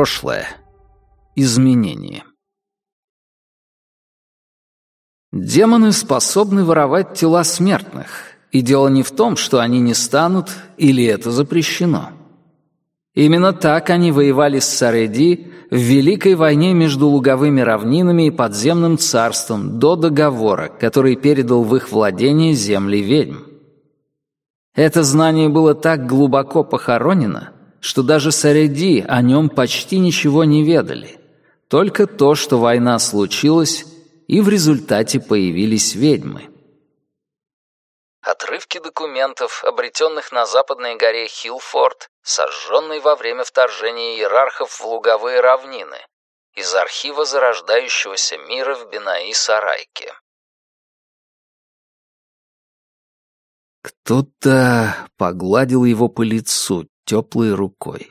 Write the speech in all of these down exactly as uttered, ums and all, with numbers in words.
Прошлое. Изменение. Демоны способны воровать тела смертных, и дело не в том, что они не станут, или это запрещено. Именно так они воевали с Сареди в Великой войне между луговыми равнинами и подземным царством до договора, который передал в их владение земли ведьм. Это знание было так глубоко похоронено, что даже Сареди о нем почти ничего не ведали, только то, что война случилась, и в результате появились ведьмы. Отрывки документов, обретенных на западной горе Хилфорд, сожженной во время вторжения иерархов в луговые равнины, из архива зарождающегося мира в Бинаи-Сарайке. Кто-то погладил его по лицу теплой рукой.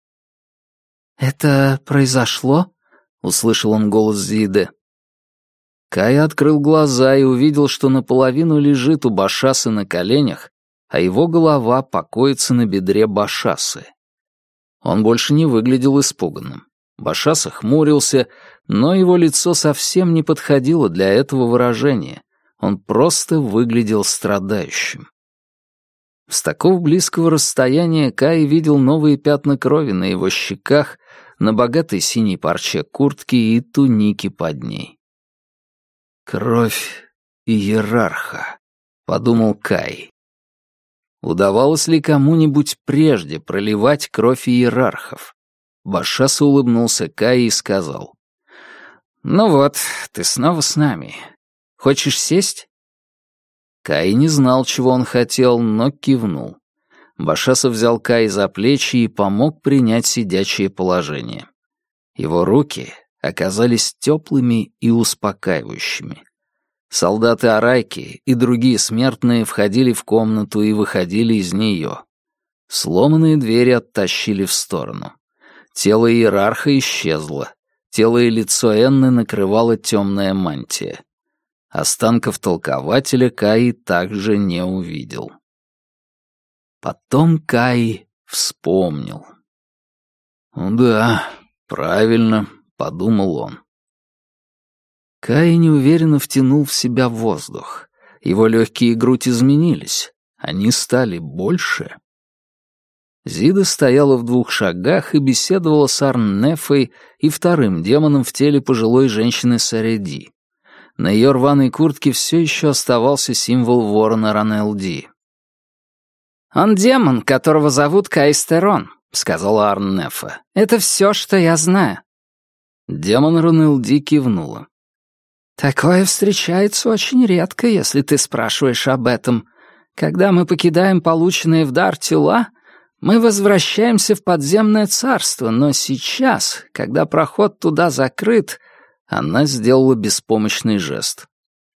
«Это произошло?» — услышал он голос Зиды. Кай открыл глаза и увидел, что наполовину лежит у Башасы на коленях, а его голова покоится на бедре Башасы. Он больше не выглядел испуганным. Башаса хмурился, но его лицо совсем не подходило для этого выражения. Он просто выглядел страдающим. С такого близкого расстояния Кай видел новые пятна крови на его щеках, на богатой синей парче куртки и тунике под ней. «Кровь иерарха», — подумал Кай. Удавалось ли кому-нибудь прежде проливать кровь иерархов? Башаса улыбнулся Кай и сказал: «Ну вот, ты снова с нами. Хочешь сесть?» Кай не знал, чего он хотел, но кивнул. Башаса взял Кай за плечи и помог принять сидячее положение. Его руки оказались теплыми и успокаивающими. Солдаты Арайки и другие смертные входили в комнату и выходили из нее. Сломанные двери оттащили в сторону. Тело иерарха исчезло. Тело и лицо Энны накрывала темная мантия. Останков толкователя Кай также не увидел. Потом Кай вспомнил. «Да, правильно», — подумал он. Кай неуверенно втянул в себя воздух. Его легкие и грудь изменились. Они стали больше. Зида стояла в двух шагах и беседовала с Арн-Нефой и вторым демоном в теле пожилой женщины Сареди. На ее рваной куртке все еще оставался символ ворона Ранелди. «Он демон, которого зовут Кайстерон», — сказала Арн-Нефа. «Это все, что я знаю». Демон Ранелди кивнула. «Такое встречается очень редко, если ты спрашиваешь об этом. Когда мы покидаем полученные в дар тела, мы возвращаемся в подземное царство, но сейчас, когда проход туда закрыт...» Она сделала беспомощный жест.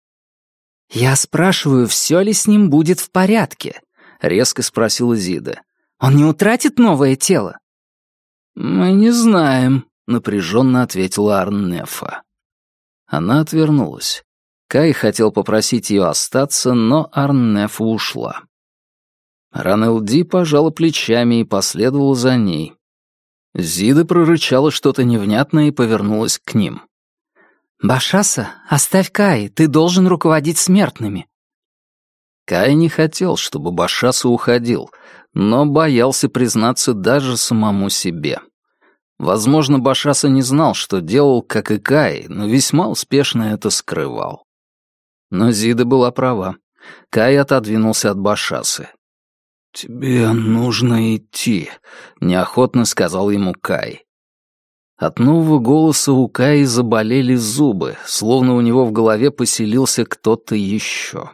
«Я спрашиваю, все ли с ним будет в порядке?» — резко спросила Зида. «Он не утратит новое тело?» «Мы не знаем», — напряженно ответила Арн-Нефа. Она отвернулась. Кай хотел попросить ее остаться, но Арн-Нефа ушла. Ранелди пожала плечами и последовала за ней. Зида прорычала что-то невнятное и повернулась к ним. «Башаса, оставь Кай, ты должен руководить смертными». Кай не хотел, чтобы Башаса уходил, но боялся признаться даже самому себе. Возможно, Башаса не знал, что делал, как и Кай, но весьма успешно это скрывал. Но Зида была права. Кай отодвинулся от Башасы. «Тебе нужно идти», — неохотно сказал ему Кай. От нового голоса у Каи заболели зубы, словно у него в голове поселился кто-то еще.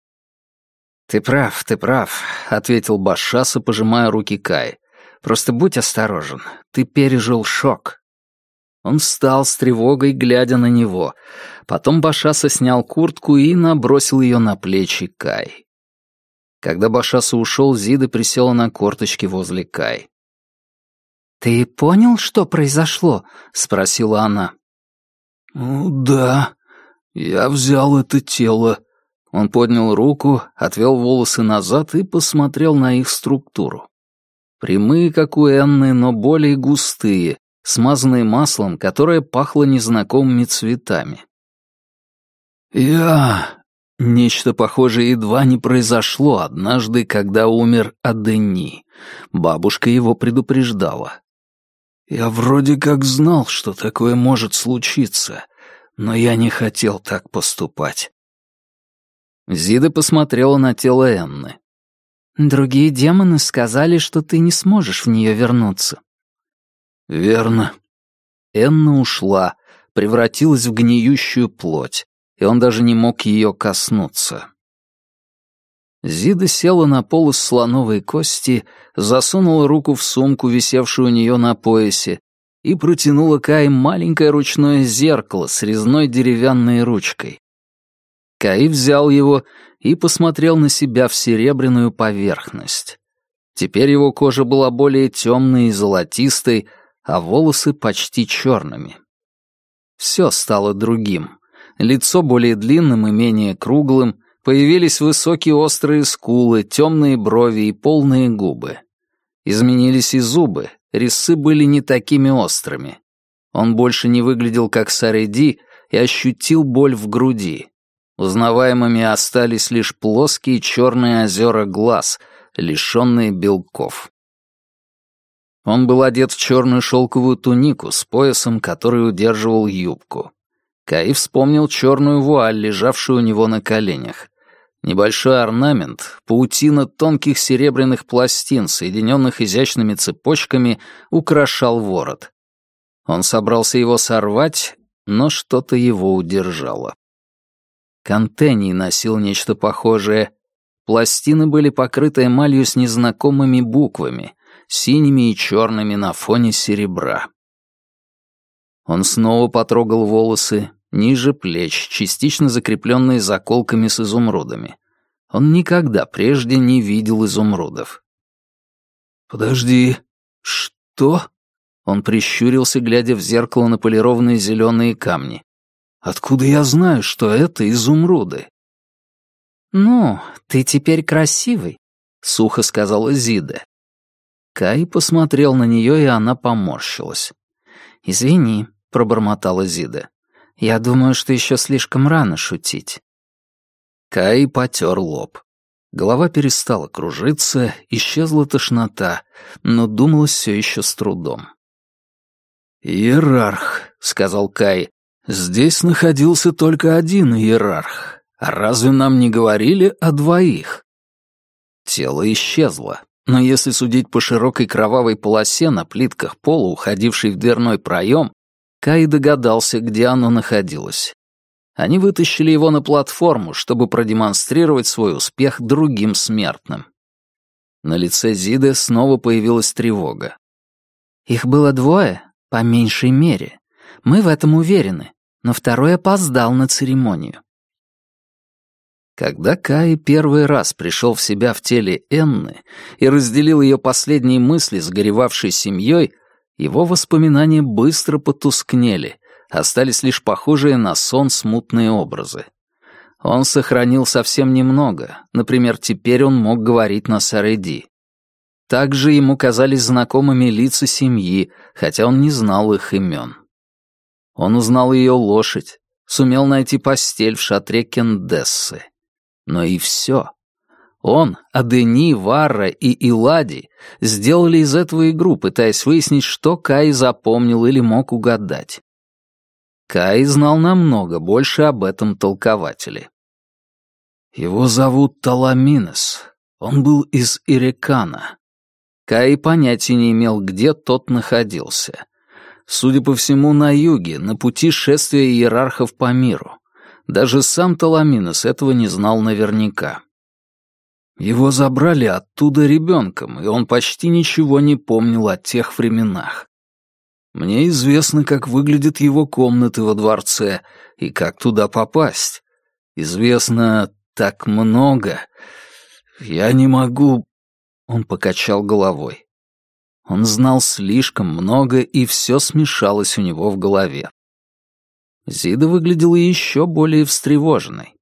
«Ты прав, ты прав», — ответил Башаса, пожимая руки Каи. «Просто будь осторожен, ты пережил шок». Он встал с тревогой, глядя на него. Потом Башаса снял куртку и набросил ее на плечи Каи. Когда Башаса ушел, Зида присела на корточки возле Каи. «Ты понял, что произошло?» — спросила она. «Ну да, я взял это тело». Он поднял руку, отвел волосы назад и посмотрел на их структуру. Прямые, как у Энны, но более густые, смазанные маслом, которое пахло незнакомыми цветами. «Я...» Нечто похожее едва не произошло однажды, когда умер Адени. Бабушка его предупреждала. «Я вроде как знал, что такое может случиться, но я не хотел так поступать». Зида посмотрела на тело Энны. «Другие демоны сказали, что ты не сможешь в нее вернуться». «Верно». Энна ушла, превратилась в гниющую плоть, и он даже не мог ее коснуться. Зида села на пол из слоновой кости, засунула руку в сумку, висевшую у нее на поясе, и протянула Кае маленькое ручное зеркало с резной деревянной ручкой. Кай взял его и посмотрел на себя в серебряную поверхность. Теперь его кожа была более темной и золотистой, а волосы почти черными. Все стало другим. Лицо более длинным и менее круглым, появились высокие острые скулы, темные брови и полные губы. Изменились и зубы, резцы были не такими острыми. Он больше не выглядел как Сареди и ощутил боль в груди. Узнаваемыми остались лишь плоские черные озера глаз, лишенные белков. Он был одет в черную шелковую тунику с поясом, который удерживал юбку. Каи вспомнил черную вуаль, лежавшую у него на коленях. Небольшой орнамент, паутина тонких серебряных пластин, соединенных изящными цепочками, украшал ворот. Он собрался его сорвать, но что-то его удержало. Кантений носил нечто похожее. Пластины были покрыты эмалью с незнакомыми буквами, синими и черными на фоне серебра. Он снова потрогал волосы, ниже плеч, частично закрепленные заколками с изумрудами. Он никогда прежде не видел изумрудов. «Подожди, что?» Он прищурился, глядя в зеркало на полированные зеленые камни. «Откуда я знаю, что это изумруды?» «Ну, ты теперь красивый», — сухо сказала Зида. Кай посмотрел на нее, и она поморщилась. «Извини», — пробормотала Зида. «Я думаю, что еще слишком рано шутить». Кай потер лоб. Голова перестала кружиться, исчезла тошнота, но думалось все еще с трудом. «Иерарх», — сказал Кай. «Здесь находился только один иерарх. А разве нам не говорили о двоих?» Тело исчезло. Но если судить по широкой кровавой полосе на плитках пола, уходившей в дверной проем, Кай догадался, где оно находилось. Они вытащили его на платформу, чтобы продемонстрировать свой успех другим смертным. На лице Зиды снова появилась тревога. «Их было двое, по меньшей мере. Мы в этом уверены, но второй опоздал на церемонию». Когда Кай первый раз пришел в себя в теле Энны и разделил ее последние мысли с горевавшей семьей, его воспоминания быстро потускнели, остались лишь похожие на сон смутные образы. Он сохранил совсем немного, например, теперь он мог говорить на Сареди. Также ему казались знакомыми лица семьи, хотя он не знал их имен. Он узнал ее лошадь, сумел найти постель в шатре Кендессы. Но и все. Он, Адени, Варра и Илади сделали из этого игру, пытаясь выяснить, что Кай запомнил или мог угадать. Кай знал намного больше об этом толкователе. Его зовут Таламинес. Он был из Ирекана. Кай понятия не имел, где тот находился. Судя по всему, на юге, на пути шествия иерархов по миру. Даже сам Таламинес этого не знал наверняка. Его забрали оттуда ребенком, и он почти ничего не помнил о тех временах. Мне известно, как выглядят его комнаты во дворце и как туда попасть. Известно так много. Я не могу... Он покачал головой. Он знал слишком много, и все смешалось у него в голове. Зида выглядела еще более встревоженной.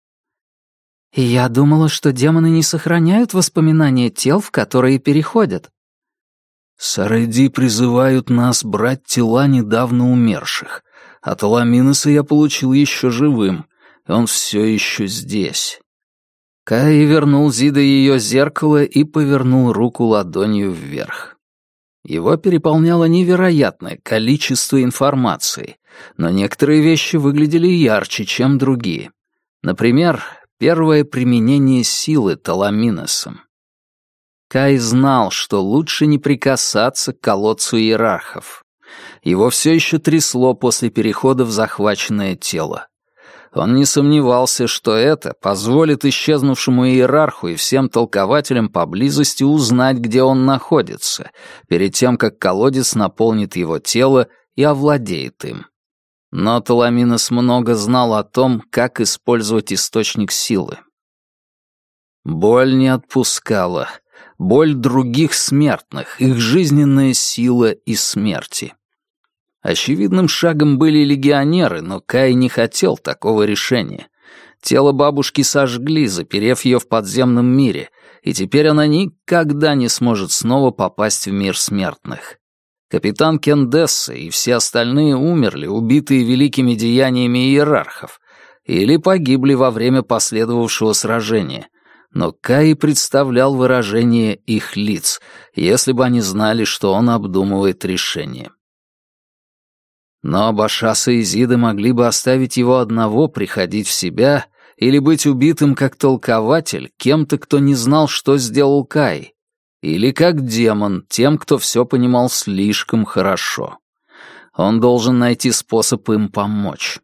«Я думала, что демоны не сохраняют воспоминания тел, в которые переходят». Сарэди призывают нас брать тела недавно умерших. От Аламиноса я получил еще живым, и он все еще здесь». Кай вернул Зида ее зеркало и повернул руку ладонью вверх. Его переполняло невероятное количество информации, но некоторые вещи выглядели ярче, чем другие. Например, первое применение силы Таламиносом. Кай знал, что лучше не прикасаться к колодцу иерархов. Его все еще трясло после перехода в захваченное тело. Он не сомневался, что это позволит исчезнувшему иерарху и всем толкователям поблизости узнать, где он находится, перед тем, как колодец наполнит его тело и овладеет им. Но Таламинос много знал о том, как использовать источник силы. Боль не отпускала. Боль других смертных, их жизненная сила и смерти. Очевидным шагом были легионеры, но Кай не хотел такого решения. Тело бабушки сожгли, заперев ее в подземном мире, и теперь она никогда не сможет снова попасть в мир смертных. Капитан Кендесса и все остальные умерли, убитые великими деяниями иерархов, или погибли во время последовавшего сражения. Но Кай представлял выражение их лиц, если бы они знали, что он обдумывает решение. Но Башаса и Зида могли бы оставить его одного приходить в себя или быть убитым как толкователь кем-то, кто не знал, что сделал Кай, или как демон тем, кто все понимал слишком хорошо. Он должен найти способ им помочь.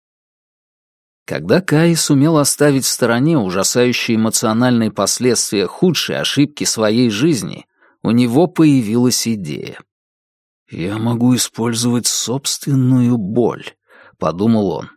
Когда Кай сумел оставить в стороне ужасающие эмоциональные последствия худшей ошибки своей жизни, у него появилась идея. «Я могу использовать собственную боль», — подумал он.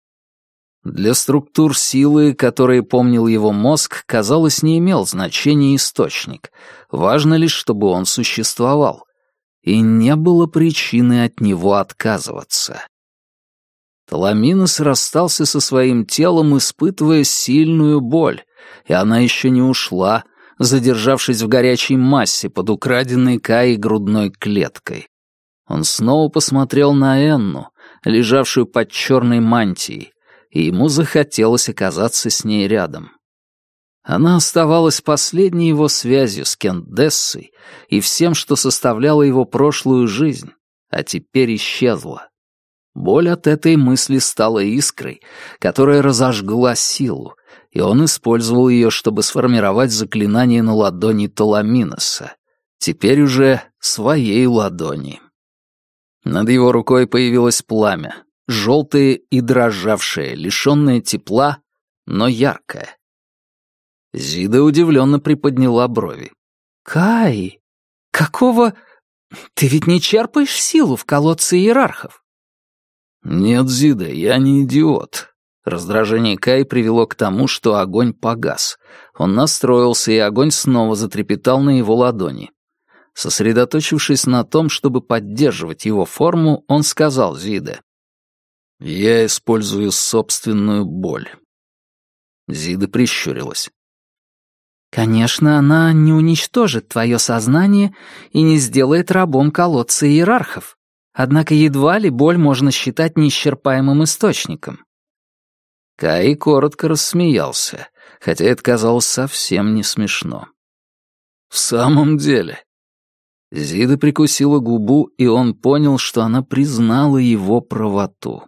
Для структур силы, которые помнил его мозг, казалось, не имел значения источник. Важно лишь, чтобы он существовал. И не было причины от него отказываться. Таламинос расстался со своим телом, испытывая сильную боль, и она еще не ушла, задержавшись в горячей массе под украденной Каей грудной клеткой. Он снова посмотрел на Энну, лежавшую под черной мантией, и ему захотелось оказаться с ней рядом. Она оставалась последней его связью с Кендессой и всем, что составляло его прошлую жизнь, а теперь исчезла. Боль от этой мысли стала искрой, которая разожгла силу, и он использовал ее, чтобы сформировать заклинание на ладони Таламиноса, теперь уже своей ладони. Над его рукой появилось пламя, желтое и дрожавшее, лишенное тепла, но яркое. Зида удивленно приподняла брови. «Кай, какого... Ты ведь не черпаешь силу в колодце иерархов?» «Нет, Зида, я не идиот». Раздражение Кай привело к тому, что огонь погас. Он настроился, и огонь снова затрепетал на его ладони. Сосредоточившись на том, чтобы поддерживать его форму, он сказал Зиде: «Я использую собственную боль». Зида прищурилась. «Конечно, она не уничтожит твое сознание и не сделает рабом колодца иерархов. Однако едва ли боль можно считать неисчерпаемым источником». Кай коротко рассмеялся, хотя это казалось совсем не смешно. «В самом деле...» Зида прикусила губу, и он понял, что она признала его правоту.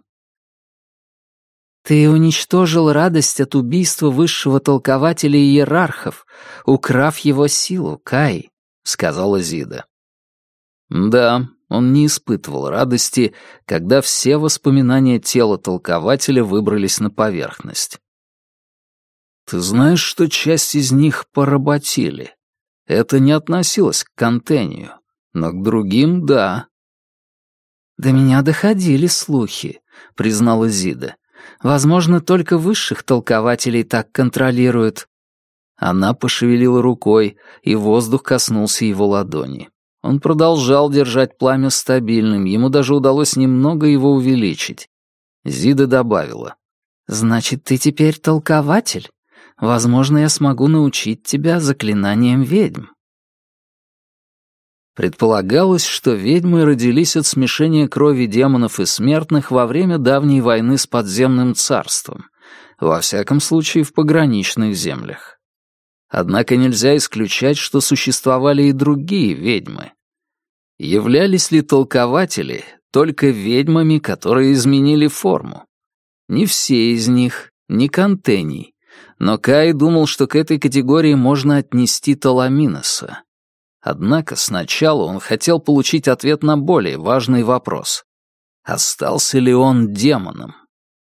«Ты уничтожил радость от убийства высшего толкователя иерархов, украв его силу, Кай», — сказала Зида. Да, он не испытывал радости, когда все воспоминания тела толкователя выбрались на поверхность. «Ты знаешь, что часть из них поработили? Это не относилось к Контению, но к другим — да». «До меня доходили слухи», — признала Зида. «Возможно, только высших толкователей так контролируют». Она пошевелила рукой, и воздух коснулся его ладони. Он продолжал держать пламя стабильным, ему даже удалось немного его увеличить. Зида добавила: «Значит, ты теперь толкователь? Возможно, я смогу научить тебя заклинаниям ведьм». Предполагалось, что ведьмы родились от смешения крови демонов и смертных во время давней войны с подземным царством, во всяком случае в пограничных землях. Однако нельзя исключать, что существовали и другие ведьмы. Являлись ли толкователи только ведьмами, которые изменили форму? Не все из них, не Кантений, но Кай думал, что к этой категории можно отнести Таламиноса. Однако сначала он хотел получить ответ на более важный вопрос. Остался ли он демоном?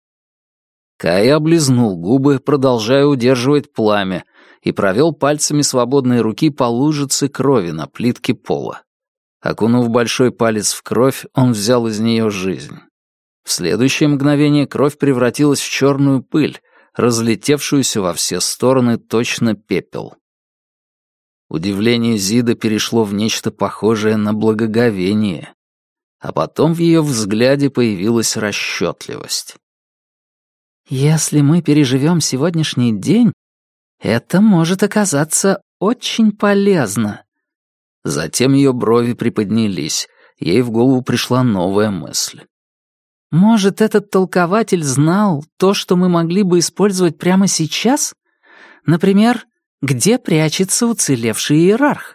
Кай облизнул губы, продолжая удерживать пламя, и провел пальцами свободной руки по лужице крови на плитке пола. Окунув большой палец в кровь, он взял из нее жизнь. В следующее мгновение кровь превратилась в черную пыль, разлетевшуюся во все стороны точно пепел. Удивление Зиды перешло в нечто похожее на благоговение, а потом в ее взгляде появилась расчетливость. «Если мы переживем сегодняшний день, это может оказаться очень полезно». Затем ее брови приподнялись, ей в голову пришла новая мысль. «Может, этот толкователь знал то, что мы могли бы использовать прямо сейчас? Например, где прячется уцелевший иерарх?»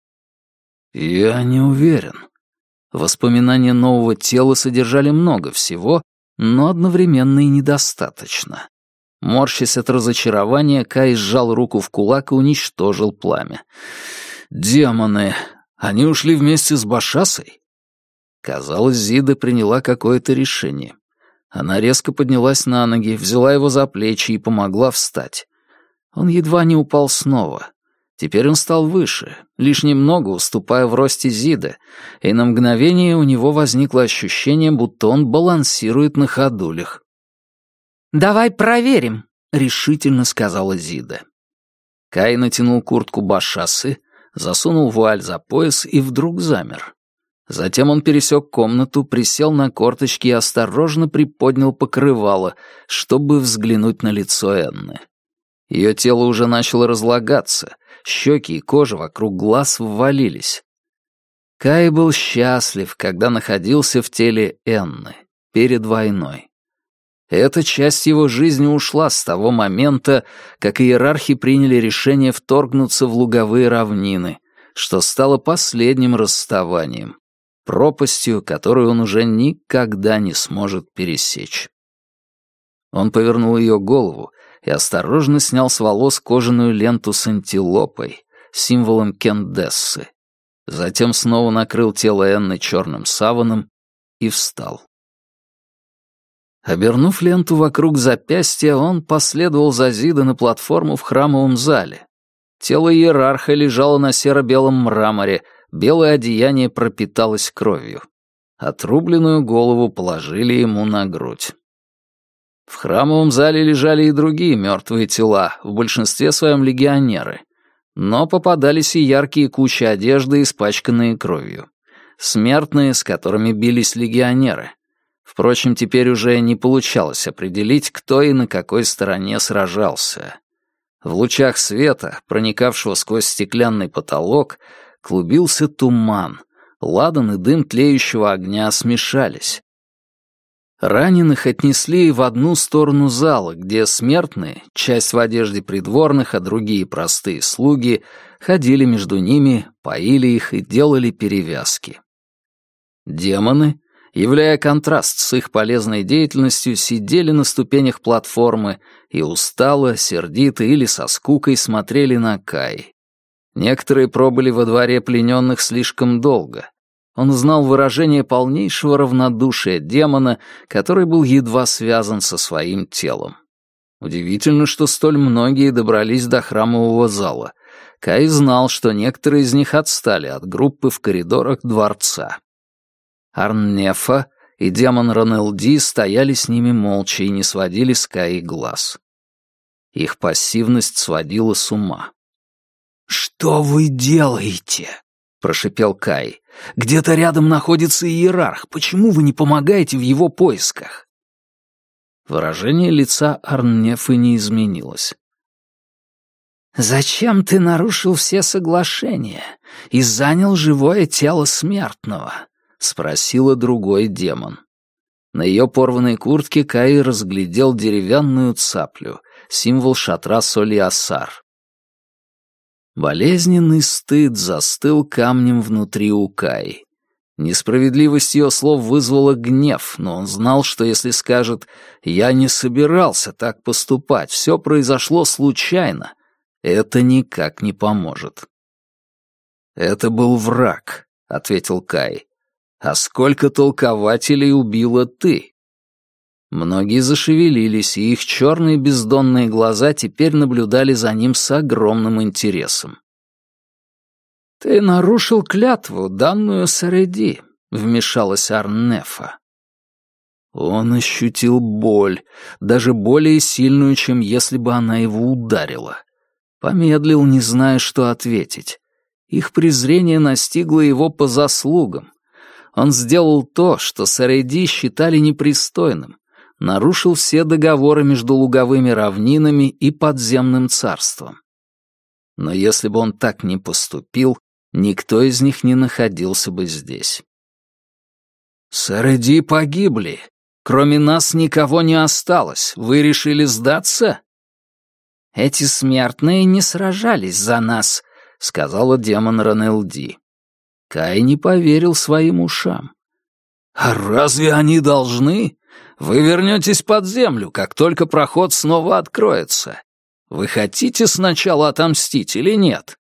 «Я не уверен». Воспоминания нового тела содержали много всего, но одновременно и недостаточно. Морщась от разочарования, Кай сжал руку в кулак и уничтожил пламя. «Демоны! Они ушли вместе с Башасой?» Казалось, Зида приняла какое-то решение. Она резко поднялась на ноги, взяла его за плечи и помогла встать. Он едва не упал снова. Теперь он стал выше, лишь немного уступая в росте Зиды, и на мгновение у него возникло ощущение, будто он балансирует на ходулях. «Давай проверим», — решительно сказала Зида. Кай натянул куртку Башасы, засунул вуаль за пояс и вдруг замер. Затем он пересек комнату, присел на корточки и осторожно приподнял покрывало, чтобы взглянуть на лицо Энны. Ее тело уже начало разлагаться, щеки и кожа вокруг глаз ввалились. Кай был счастлив, когда находился в теле Энны, перед войной. Эта часть его жизни ушла с того момента, как иерархи приняли решение вторгнуться в луговые равнины, что стало последним расставанием, пропастью, которую он уже никогда не сможет пересечь. Он повернул ее голову и осторожно снял с волос кожаную ленту с антилопой, символом Кендессы. Затем снова накрыл тело Энны черным саваном и встал. Обернув ленту вокруг запястья, он последовал за Зидой на платформу в храмовом зале. Тело иерарха лежало на серо-белом мраморе, белое одеяние пропиталось кровью. Отрубленную голову положили ему на грудь. В храмовом зале лежали и другие мертвые тела, в большинстве своем легионеры. Но попадались и яркие кучи одежды, испачканные кровью. Смертные, с которыми бились легионеры. Впрочем, теперь уже не получалось определить, кто и на какой стороне сражался. В лучах света, проникавшего сквозь стеклянный потолок, клубился туман. Ладан и дым тлеющего огня смешались. Раненых отнесли в одну сторону зала, где смертные, часть в одежде придворных, а другие простые слуги, ходили между ними, поили их и делали перевязки. Демоны, являя контраст с их полезной деятельностью, сидели на ступенях платформы и устало, сердито или со скукой смотрели на Кай. Некоторые пробыли во дворе плененных слишком долго. Он знал выражение полнейшего равнодушия демона, который был едва связан со своим телом. Удивительно, что столь многие добрались до храмового зала. Кай знал, что некоторые из них отстали от группы в коридорах дворца. Арннефа и демон Ранелди стояли с ними молча и не сводили с Каи глаз. Их пассивность сводила с ума. «Что вы делаете?» — прошипел Кай. «Где-то рядом находится иерарх. Почему вы не помогаете в его поисках?» Выражение лица Арннефы не изменилось. «Зачем ты нарушил все соглашения и занял живое тело смертного?» — спросила другой демон. На ее порванной куртке Кай разглядел деревянную цаплю, символ шатра Солиасар. Болезненный стыд застыл камнем внутри у Каи. Несправедливость ее слов вызвала гнев, но он знал, что если скажет «я не собирался так поступать, все произошло случайно», это никак не поможет. «Это был враг», — ответил Кай. «А сколько толкователей убила ты?» Многие зашевелились, и их черные бездонные глаза теперь наблюдали за ним с огромным интересом. «Ты нарушил клятву, данную Сареди», — вмешалась Арнефа. Он ощутил боль, даже более сильную, чем если бы она его ударила. Помедлил, не зная, что ответить. Их презрение настигло его по заслугам. Он сделал то, что Сареди считали непристойным, нарушил все договоры между луговыми равнинами и подземным царством. Но если бы он так не поступил, никто из них не находился бы здесь. «Сареди погибли. Кроме нас никого не осталось. Вы решили сдаться?» «Эти смертные не сражались за нас», — сказала демон Ранелди. Кай не поверил своим ушам. «А разве они должны? Вы вернетесь под землю, как только проход снова откроется. Вы хотите сначала отомстить или нет?»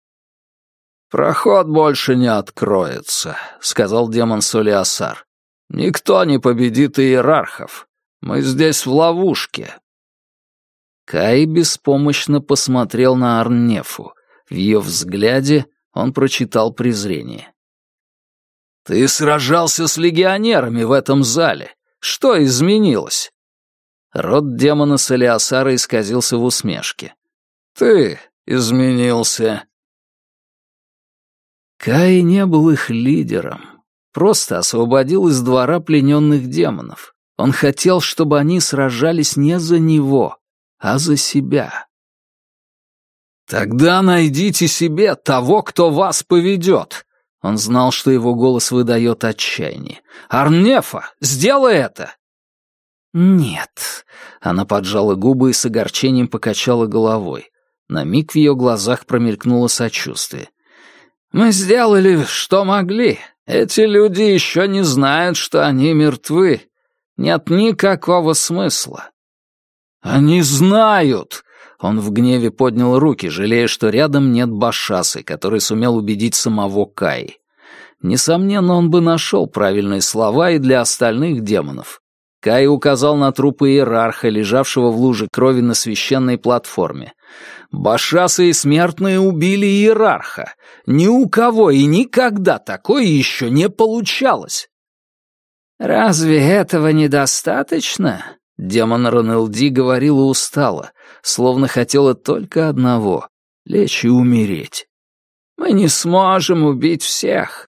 «Проход больше не откроется», — сказал демон Солиасар. «Никто не победит иерархов. Мы здесь в ловушке». Кай беспомощно посмотрел на Арнефу. В ее взгляде он прочитал презрение. «Ты сражался с легионерами в этом зале. Что изменилось?» Рот демона Солиасара исказился в усмешке. «Ты изменился». Кай не был их лидером, просто освободил из двора плененных демонов. Он хотел, чтобы они сражались не за него, а за себя. «Тогда найдите себе того, кто вас поведет!» Он знал, что его голос выдает отчаяние. «Арнефа, сделай это!» «Нет», — она поджала губы и с огорчением покачала головой. На миг в ее глазах промелькнуло сочувствие. «Мы сделали, что могли. Эти люди еще не знают, что они мертвы. Нет никакого смысла». «Они знают!» Он в гневе поднял руки, жалея, что рядом нет Башасы, который сумел убедить самого Каи. Несомненно, он бы нашел правильные слова и для остальных демонов. Кай указал на труп иерарха, лежавшего в луже крови на священной платформе. Башасы и смертные убили иерарха. Ни у кого и никогда такое еще не получалось. «Разве этого недостаточно?» Демон Ранелди говорила устало, словно хотела только одного — лечь и умереть. «Мы не сможем убить всех».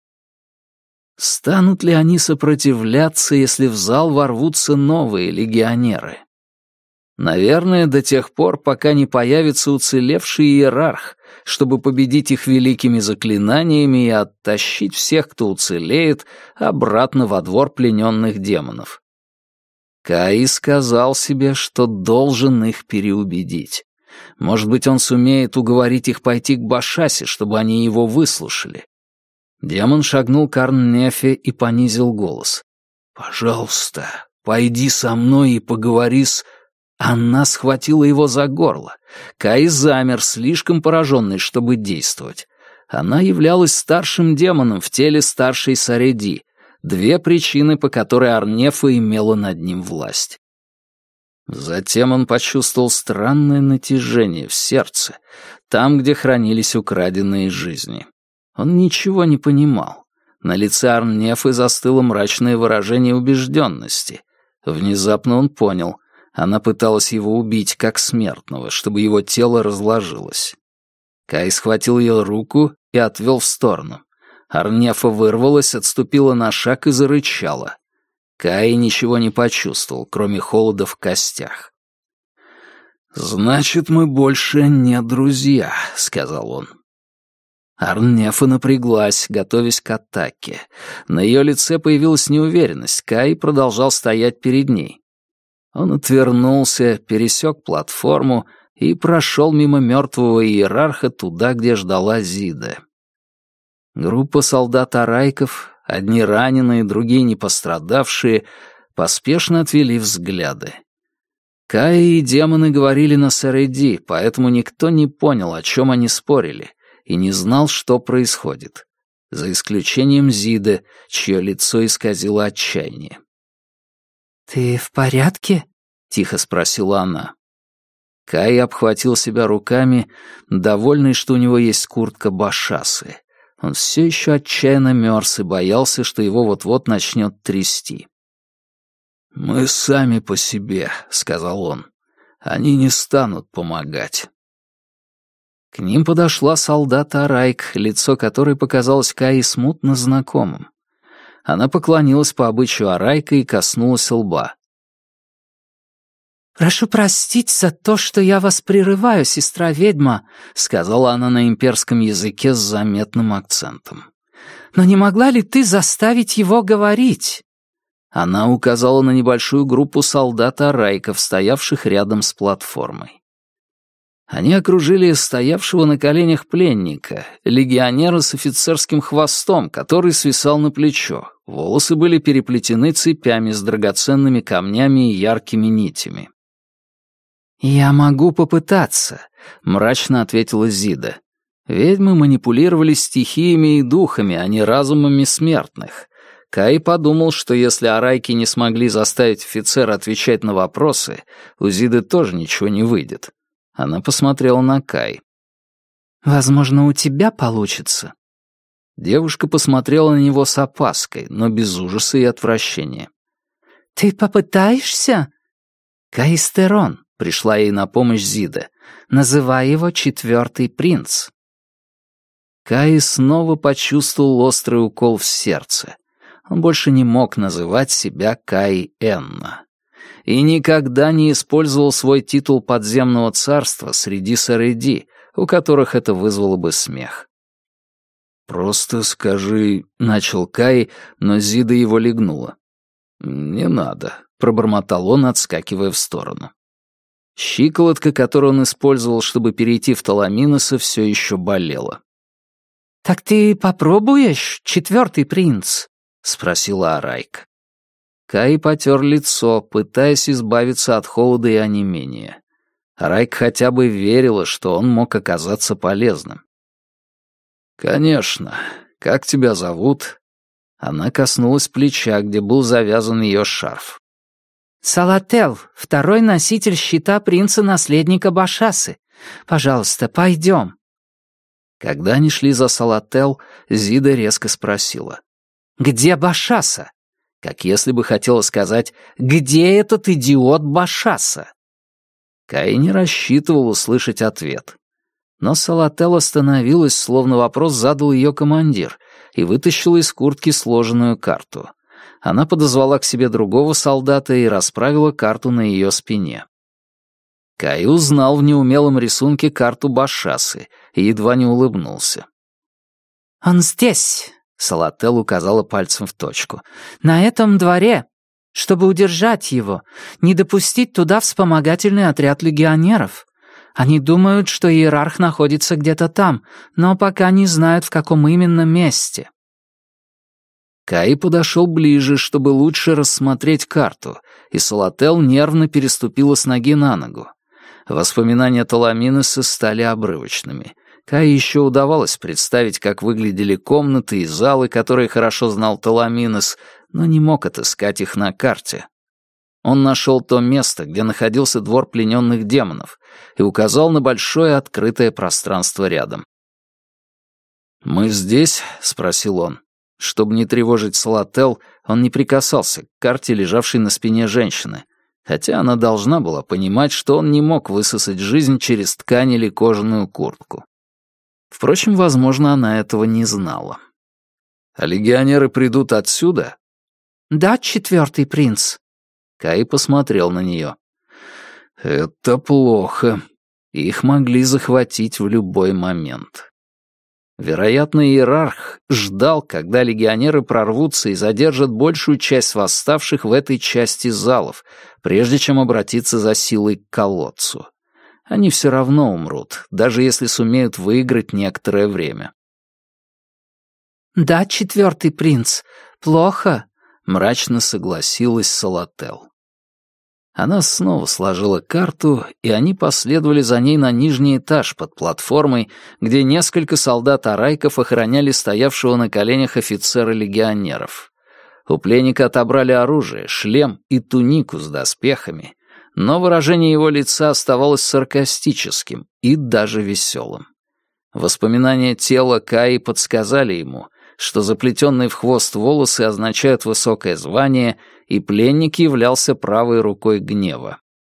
Станут ли они сопротивляться, если в зал ворвутся новые легионеры? Наверное, до тех пор, пока не появится уцелевший иерарх, чтобы победить их великими заклинаниями и оттащить всех, кто уцелеет, обратно во двор плененных демонов. Кай сказал себе, что должен их переубедить. Может быть, он сумеет уговорить их пойти к Башасе, чтобы они его выслушали. Демон шагнул к Арнефе и понизил голос. «Пожалуйста, пойди со мной и поговори с...» Она схватила его за горло. Кай замер, слишком пораженный, чтобы действовать. Она являлась старшим демоном в теле старшей Сареди. Две причины, по которой Арнефа имела над ним власть. Затем он почувствовал странное натяжение в сердце, там, где хранились украденные жизни. Он ничего не понимал. На лице Арнефы застыло мрачное выражение убежденности. Внезапно он понял, она пыталась его убить как смертного, чтобы его тело разложилось. Кай схватил ее руку и отвел в сторону. Арнефа вырвалась, отступила на шаг и зарычала. Кай ничего не почувствовал, кроме холода в костях. «Значит, мы больше не друзья», — сказал он. Арнефа напряглась, готовясь к атаке. На ее лице появилась неуверенность, Кай продолжал стоять перед ней. Он отвернулся, пересек платформу и прошел мимо мертвого иерарха туда, где ждала Зида. Группа солдат-арайков, одни раненые, другие не пострадавшие, поспешно отвели взгляды. Кай и демоны говорили на Сэрэди, поэтому никто не понял, о чем они спорили, и не знал, что происходит, за исключением Зиды, чье лицо исказило отчаяние. «Ты в порядке?» — тихо спросила она. Кай обхватил себя руками, довольный, что у него есть куртка Башасы. Он все еще отчаянно мерз и боялся, что его вот-вот начнет трясти. «Мы сами по себе», — сказал он. «Они не станут помогать». К ним подошла солдата Арайк, лицо которой показалось Каи смутно знакомым. Она поклонилась по обычаю Арайка и коснулась лба. «Прошу простить за то, что я вас прерываю, сестра-ведьма», — сказала она на имперском языке с заметным акцентом. «Но не могла ли ты заставить его говорить?» Она указала на небольшую группу солдат-арайков, стоявших рядом с платформой. Они окружили стоявшего на коленях пленника, легионера с офицерским хвостом, который свисал на плечо. Волосы были переплетены цепями с драгоценными камнями и яркими нитями. «Я могу попытаться», — мрачно ответила Зида. Ведьмы манипулировали стихиями и духами, а не разумами смертных. Кай подумал, что если арайки не смогли заставить офицера отвечать на вопросы, у Зиды тоже ничего не выйдет. Она посмотрела на Кай. «Возможно, у тебя получится». Девушка посмотрела на него с опаской, но без ужаса и отвращения. «Ты попытаешься?» «Каистерон», — пришла ей на помощь Зида. «Называй его Четвертый принц». Кай снова почувствовал острый укол в сердце. Он больше не мог называть себя Кай Энна. И никогда не использовал свой титул подземного царства среди Сэрэди, у которых это вызвало бы смех. «Просто скажи», — начал Кай, но Зида его легнула. «Не надо», — пробормотал он, отскакивая в сторону. Щиколотка, которую он использовал, чтобы перейти в Таламиноса, все еще болела. «Так ты попробуешь, Четвертый принц?» — спросила Арайк. Кай потер лицо, пытаясь избавиться от холода и онемения. Арайк хотя бы верила, что он мог оказаться полезным. «Конечно. Как тебя зовут?» Она коснулась плеча, где был завязан ее шарф. «Салател, второй носитель щита принца-наследника Башасы. Пожалуйста, пойдем». Когда они шли за Салател, Зида резко спросила. «Где Башаса?» Как если бы хотела сказать «Где этот идиот Башаса?» Кай не рассчитывал услышать ответ. Но Салател остановилась, словно вопрос задал ее командир, и вытащила из куртки сложенную карту. Она подозвала к себе другого солдата и расправила карту на ее спине. Кай узнал в неумелом рисунке карту Башасы и едва не улыбнулся. «Он здесь», — Салател указала пальцем в точку. «На этом дворе. Чтобы удержать его, не допустить туда вспомогательный отряд легионеров. Они думают, что иерарх находится где-то там, но пока не знают, в каком именно месте». Кай подошел ближе, чтобы лучше рассмотреть карту, и Салател нервно переступила с ноги на ногу. Воспоминания Таламиноса стали обрывочными. Кай еще удавалось представить, как выглядели комнаты и залы, которые хорошо знал Таламинос, но не мог отыскать их на карте. Он нашел то место, где находился двор плененных демонов, и указал на большое открытое пространство рядом. «Мы здесь?» — спросил он. Чтобы не тревожить Салател, он не прикасался к карте, лежавшей на спине женщины, хотя она должна была понимать, что он не мог высосать жизнь через ткань или кожаную куртку. Впрочем, возможно, она этого не знала. «А легионеры придут отсюда?» «Да, Четвертый принц». Кай посмотрел на нее. Это плохо. Их могли захватить в любой момент. Вероятно, иерарх ждал, когда легионеры прорвутся и задержат большую часть восставших в этой части залов, прежде чем обратиться за силой к колодцу. Они все равно умрут, даже если сумеют выиграть некоторое время. «Да, четвертый принц, плохо», — мрачно согласилась Салател. Она снова сложила карту, и они последовали за ней на нижний этаж под платформой, где несколько солдат-арайков охраняли стоявшего на коленях офицера-легионеров. У пленника отобрали оружие, шлем и тунику с доспехами, но выражение его лица оставалось саркастическим и даже веселым. Воспоминания тела Каи подсказали ему, что заплетенные в хвост волосы означают высокое звание, и пленник являлся правой рукой гнева.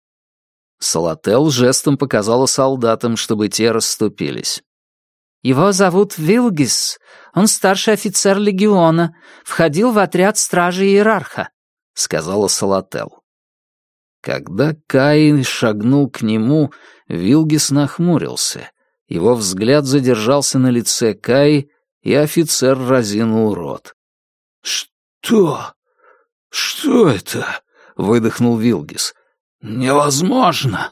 Салател жестом показала солдатам, чтобы те расступились. «Его зовут Вилгис. Он старший офицер легиона, входил в отряд стражи иерарха», — сказала Салател. Когда Каин шагнул к нему, Вилгис нахмурился. Его взгляд задержался на лице Каи, и офицер разинул рот. «Что? Что это?» — выдохнул Вилгис. «Невозможно!»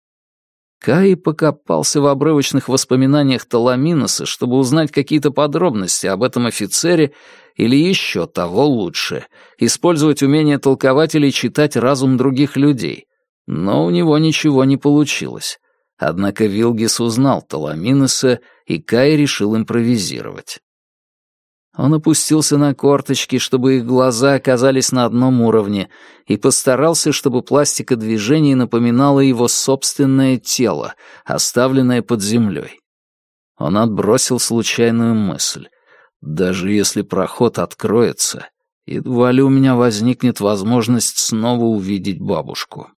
Каи покопался в обрывочных воспоминаниях Таламиноса, чтобы узнать какие-то подробности об этом офицере или еще того лучше, использовать умение толкователей читать разум других людей. Но у него ничего не получилось. Однако Вилгис узнал Таламиноса, и Кай решил импровизировать. Он опустился на корточки, чтобы их глаза оказались на одном уровне, и постарался, чтобы пластика движений напоминала его собственное тело, оставленное под землей. Он отбросил случайную мысль. Даже если проход откроется, едва ли у меня возникнет возможность снова увидеть бабушку.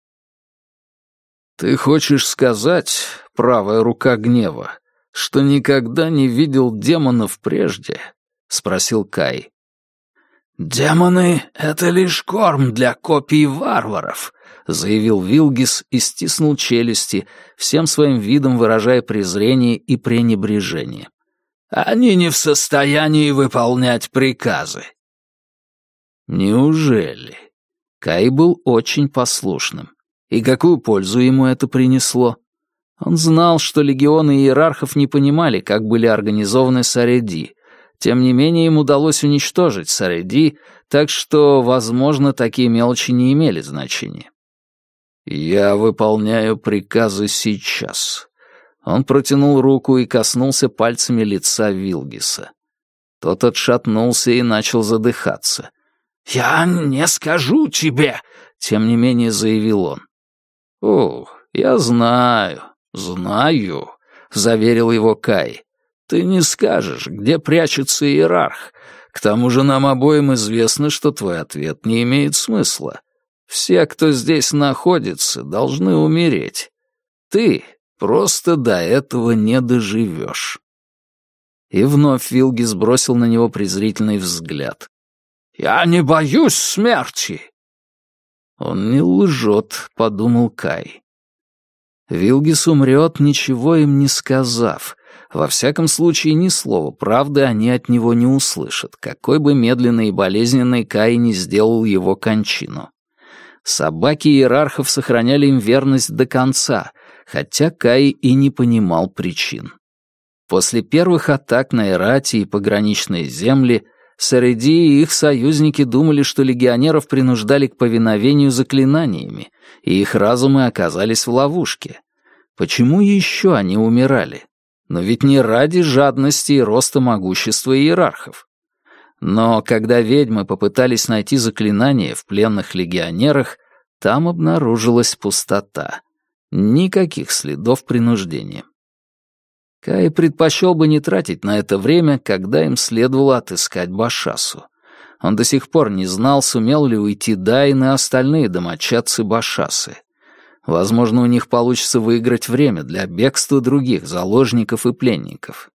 «Ты хочешь сказать, правая рука гнева, что никогда не видел демонов прежде?» — спросил Кай. «Демоны — это лишь корм для копий варваров», — заявил Вилгис и стиснул челюсти, всем своим видом выражая презрение и пренебрежение. «Они не в состоянии выполнять приказы». Неужели? Кай был очень послушным. И какую пользу ему это принесло? Он знал, что легионы иерархов не понимали, как были организованы Сареди. Тем не менее, им удалось уничтожить Сареди, так что, возможно, такие мелочи не имели значения. «Я выполняю приказы сейчас». Он протянул руку и коснулся пальцами лица Вилгиса. Тот отшатнулся и начал задыхаться. «Я не скажу тебе», — тем не менее заявил он. «О, я знаю, знаю», — заверил его Кай. «Ты не скажешь, где прячется иерарх. К тому же нам обоим известно, что твой ответ не имеет смысла. Все, кто здесь находится, должны умереть. Ты просто до этого не доживешь». И вновь Вилгис бросил на него презрительный взгляд. «Я не боюсь смерти!» «Он не лжет», — подумал Кай. Вилгис умрет, ничего им не сказав. Во всяком случае, ни слова правды они от него не услышат, какой бы медленной и болезненной Кай не сделал его кончину. Собаки иерархов сохраняли им верность до конца, хотя Кай и не понимал причин. После первых атак на Эрати и пограничные земли Сареди и их союзники думали, что легионеров принуждали к повиновению заклинаниями, и их разумы оказались в ловушке. Почему еще они умирали? Но ведь не ради жадности и роста могущества иерархов. Но когда ведьмы попытались найти заклинание в пленных легионерах, там обнаружилась пустота. Никаких следов принуждения. Кай предпочел бы не тратить на это время, когда им следовало отыскать Башасу. Он до сих пор не знал, сумел ли уйти Дайн и остальные домочадцы Башасы. Возможно, у них получится выиграть время для бегства других заложников и пленников.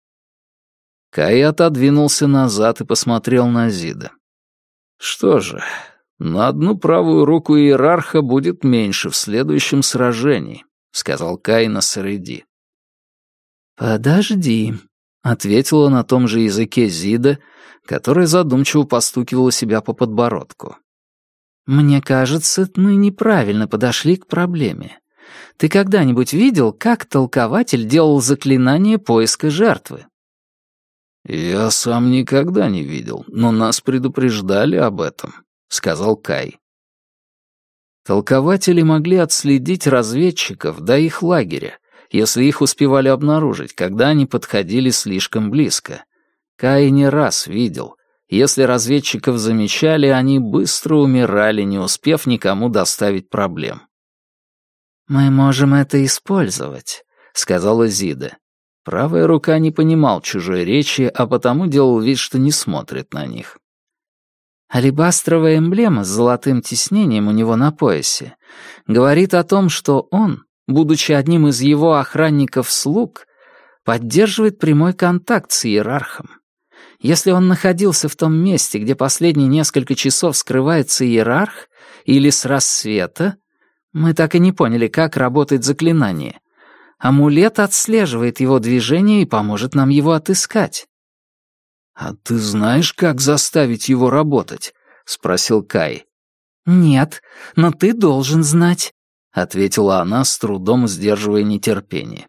Кай отодвинулся назад и посмотрел на Зида. Что же, «На одну правую руку иерарха будет меньше в следующем сражении», — сказал Кай на Сареди. «Подожди», — ответила на том же языке Зида, которая задумчиво постукивала себя по подбородку. «Мне кажется, мы неправильно подошли к проблеме. Ты когда-нибудь видел, как толкователь делал заклинание поиска жертвы?» «Я сам никогда не видел, но нас предупреждали об этом», — сказал Кай. Толкователи могли отследить разведчиков до их лагеря, если их успевали обнаружить, когда они подходили слишком близко. Кай не раз видел. Если разведчиков замечали, они быстро умирали, не успев никому доставить проблем. «Мы можем это использовать», — сказала Зида. Правая рука не понимал чужой речи, а потому делал вид, что не смотрит на них. Алебастровая эмблема с золотым тиснением у него на поясе говорит о том, что он, будучи одним из его охранников-слуг, поддерживает прямой контакт с иерархом. Если он находился в том месте, где последние несколько часов скрывается иерарх, или с рассвета, мы так и не поняли, как работает заклинание, амулет отслеживает его движение и поможет нам его отыскать. «А ты знаешь, как заставить его работать?» — спросил Кай. «Нет, но ты должен знать», — ответила она, с трудом сдерживая нетерпение.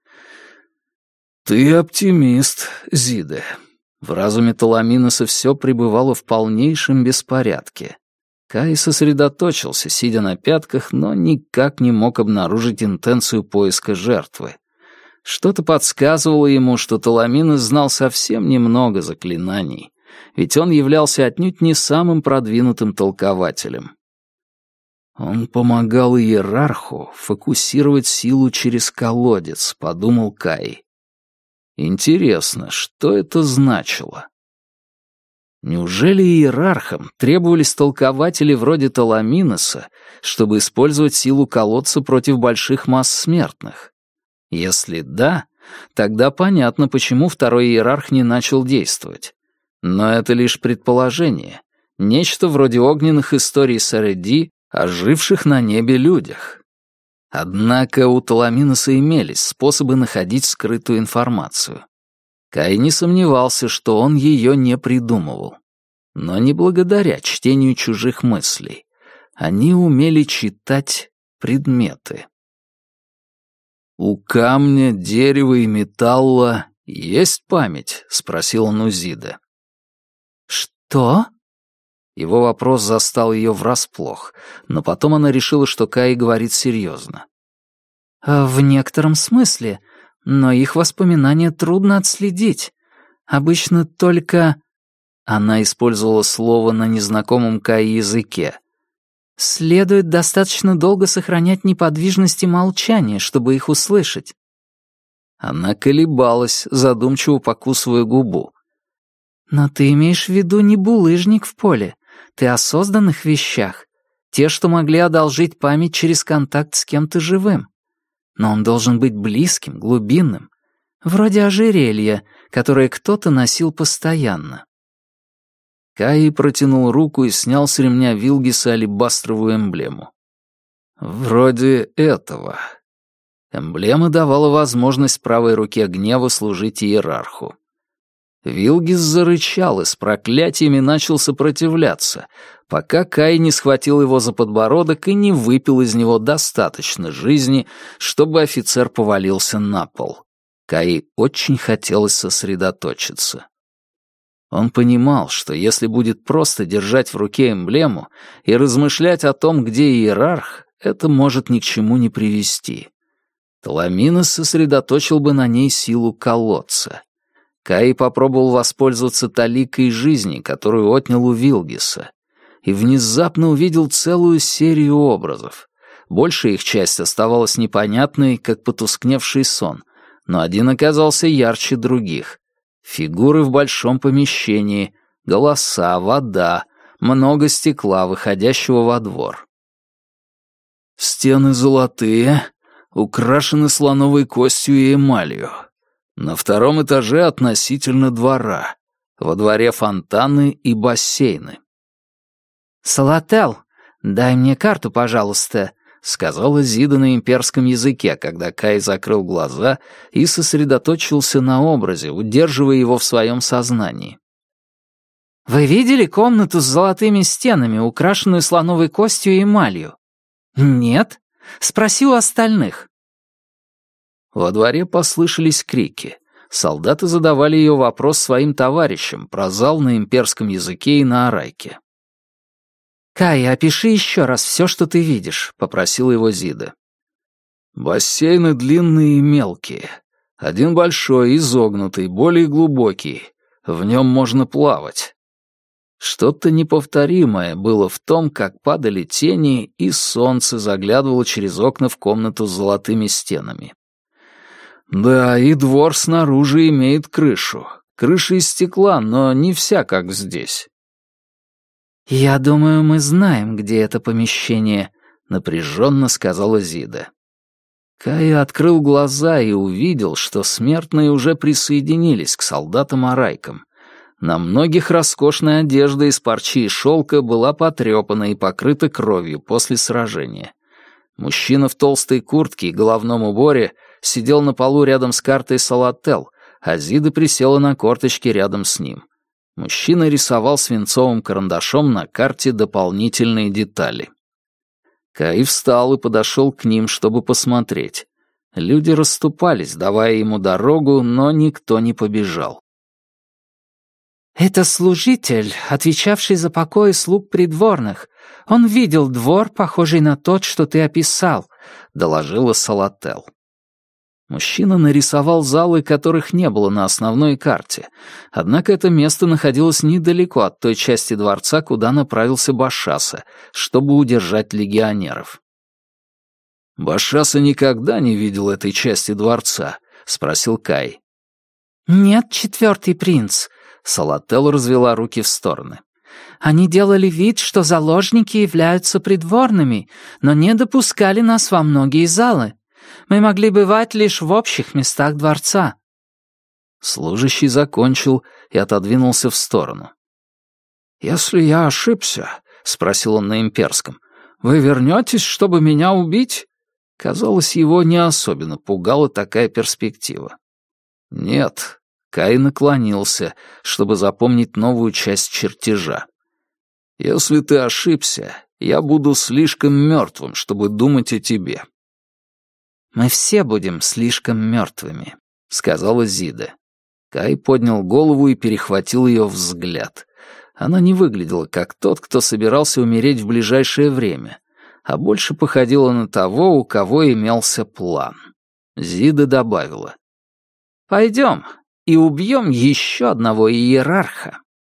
«Ты оптимист, Зиде». В разуме Таламиноса все пребывало в полнейшем беспорядке. Кай сосредоточился, сидя на пятках, но никак не мог обнаружить интенцию поиска жертвы. Что-то подсказывало ему, что Таламинос знал совсем немного заклинаний, ведь он являлся отнюдь не самым продвинутым толкователем. «Он помогал иерарху фокусировать силу через колодец», — подумал Кай. «Интересно, что это значило?» Неужели иерархам требовались толкователи вроде Таламиноса, чтобы использовать силу колодца против больших масс смертных? Если да, тогда понятно, почему второй иерарх не начал действовать. Но это лишь предположение, нечто вроде огненных историй Сареди о живших на небе людях. Однако у Таламиноса имелись способы находить скрытую информацию. Кай не сомневался, что он ее не придумывал. Но не благодаря чтению чужих мыслей. Они умели читать предметы. «У камня, дерева и металла есть память?» — спросил он у Зиды. «Что?» Его вопрос застал ее врасплох, но потом она решила, что Кай говорит серьезно. «В некотором смысле, но их воспоминания трудно отследить. Обычно только...» Она использовала слово на незнакомом Кай языке. «Следует достаточно долго сохранять неподвижность и молчание, чтобы их услышать». Она колебалась, задумчиво покусывая губу. «Но ты имеешь в виду не булыжник в поле. Ты о созданных вещах. Те, что могли одолжить память через контакт с кем-то живым. Но он должен быть близким, глубинным. Вроде ожерелья, которое кто-то носил постоянно». Кай протянул руку и снял с ремня Вилгиса алебастровую эмблему. «Вроде этого». Эмблема давала возможность правой руке гнева служить иерарху. Вилгис зарычал и с проклятиями начал сопротивляться, пока Кай не схватил его за подбородок и не выпил из него достаточно жизни, чтобы офицер повалился на пол. Кай очень хотелось сосредоточиться. Он понимал, что если будет просто держать в руке эмблему и размышлять о том, где иерарх, это может ни к чему не привести. Таламинос сосредоточил бы на ней силу колодца. Кай попробовал воспользоваться таликой жизни, которую отнял у Вилгиса, и внезапно увидел целую серию образов. Большая их часть оставалась непонятной, как потускневший сон, но один оказался ярче других. Фигуры в большом помещении, голоса, вода, много стекла, выходящего во двор. Стены золотые, украшены слоновой костью и эмалью. На втором этаже относительно двора. Во дворе фонтаны и бассейны. «Салател, дай мне карту, пожалуйста», — сказала Зида на имперском языке, когда Кай закрыл глаза и сосредоточился на образе, удерживая его в своем сознании. «Вы видели комнату с золотыми стенами, украшенную слоновой костью и эмалью? Нет? Спроси у остальных». Во дворе послышались крики. Солдаты задавали ее вопрос своим товарищам про зал на имперском языке и на арайке. «Кай, опиши еще раз все, что ты видишь», — попросила его Зида. «Бассейны длинные и мелкие. Один большой, изогнутый, более глубокий. В нем можно плавать. Что-то неповторимое было в том, как падали тени, и солнце заглядывало через окна в комнату с золотыми стенами. Да, и двор снаружи имеет крышу. Крыша из стекла, но не вся, как здесь». «Я думаю, мы знаем, где это помещение», — напряженно сказала Зида. Кай открыл глаза и увидел, что смертные уже присоединились к солдатам-арайкам. На многих роскошная одежда из парчи и шелка была потрепана и покрыта кровью после сражения. Мужчина в толстой куртке и головном уборе сидел на полу рядом с картой Салател, а Зида присела на корточки рядом с ним. Мужчина рисовал свинцовым карандашом на карте дополнительные детали. Кай встал и подошел к ним, чтобы посмотреть. Люди расступались, давая ему дорогу, но никто не побежал. «Это служитель, отвечавший за покои слуг придворных. Он видел двор, похожий на тот, что ты описал», — доложила Салател. Мужчина нарисовал залы, которых не было на основной карте, однако это место находилось недалеко от той части дворца, куда направился Башаса, чтобы удержать легионеров. «Башаса никогда не видел этой части дворца?» — спросил Кай. «Нет, четвертый принц», — Салател развела руки в стороны. «Они делали вид, что заложники являются придворными, но не допускали нас во многие залы. Мы могли бывать лишь в общих местах дворца». Служащий закончил и отодвинулся в сторону. «Если я ошибся, — спросил он на имперском, — вы вернетесь, чтобы меня убить?» Казалось, его не особенно пугала такая перспектива. «Нет», — Кай наклонился, чтобы запомнить новую часть чертежа. «Если ты ошибся, я буду слишком мертвым, чтобы думать о тебе». «Мы все будем слишком мертвыми», — сказала Зида. Кай поднял голову и перехватил ее взгляд. Она не выглядела как тот, кто собирался умереть в ближайшее время, а больше походила на того, у кого имелся план. Зида добавила: «Пойдем и убьем еще одного иерарха».